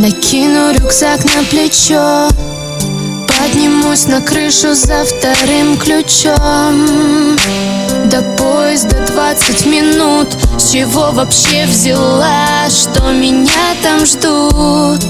Накину рюкзак на плечо, поднимусь на крышу за вторым ключом. До поезда 20 минут. С чего вообще взяла, что меня там ждут?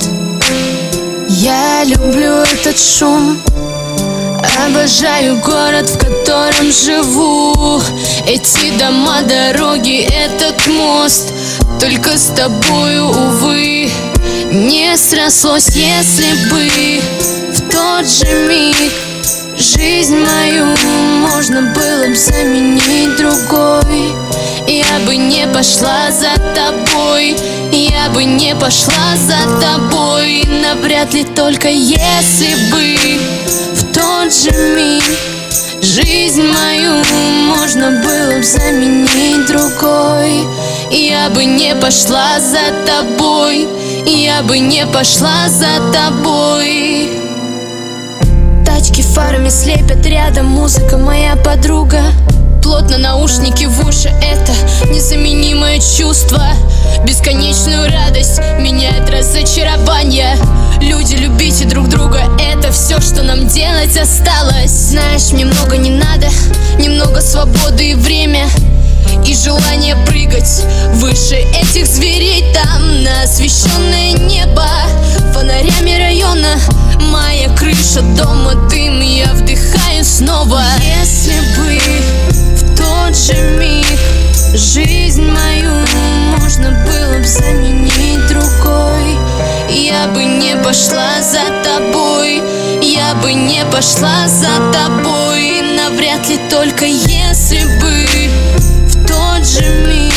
Я люблю этот шум, обожаю город, в котором живу. Эти дома, дороги, этот мост. Только с тобою, увы, не срослось. Если бы в тот же миг жизнь мою можно было бы заменить другой, я бы не пошла за тобой, я бы не пошла за тобой. Навряд ли, только если бы в тот же миг жизнь мою можно было бы заменить другой, я бы не пошла за тобой, я бы не пошла за тобой. Тачки фарами слепят рядом, музыка моя подруга. Плотно наушники в уши, это незаменимое чувство. Бесконечную радость меняет разочарование. Люди, любите друг друга, это все, что нам делать осталось. Знаешь, мне много не надо, немного свободы и время, и желание прыгать выше этих зверей. Там на освещенное небо фонарями района, моя крыша дома, дым, я вдыхаю снова. Если бы в тот же миг жизнь мою можно было бы заменить другой, я бы не пошла за тобой, я бы не пошла за тобой. Навряд ли, только если бы в тот же миг